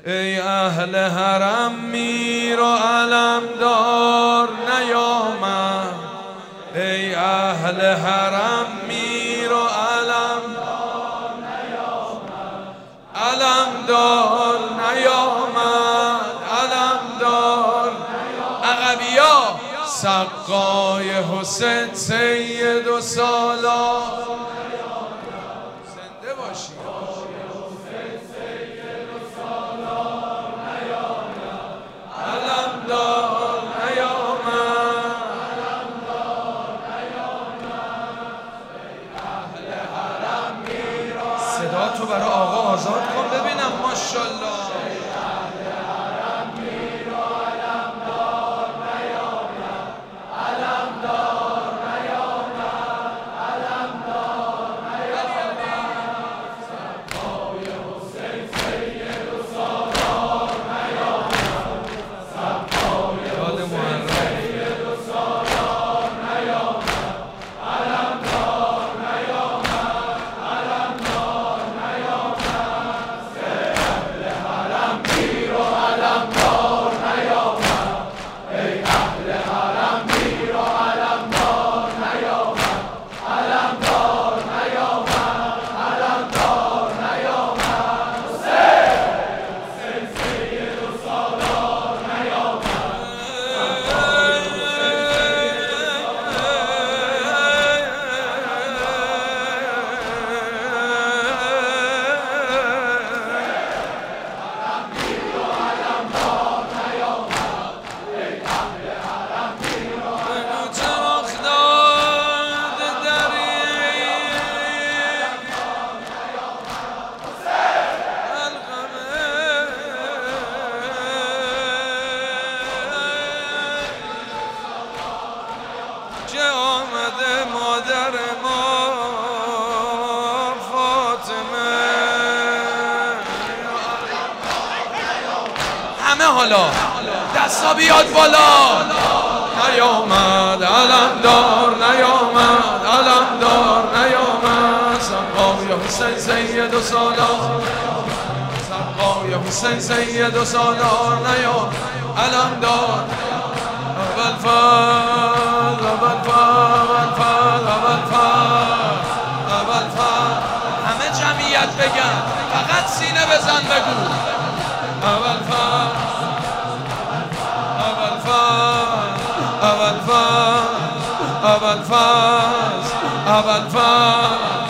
ای اهل حرم میر و علمدار نیامد، ای اهل حرم میر و علمدار نیامد، علمدار نیامد، علمدار عقبیا سقای حسین سید و سالار زنده باشی. صدا تو برای آقا آزاد کن ببینم. ماشاءالله. آمده مادر ما فاطمه، همه حالا دستا بیاد بالا. نیامد علمدار، نیامد علمدار، نیامد سقای حسین سید و سالار، سقای حسین سید و سالار نیامد علمدار. اول فال، اول فال، اول فال، اول فال، اول فال. همه جمعیت بگن، فقط سینه بزن بگو. اول فال، اول فال، اول فال، اول فال، اول فال.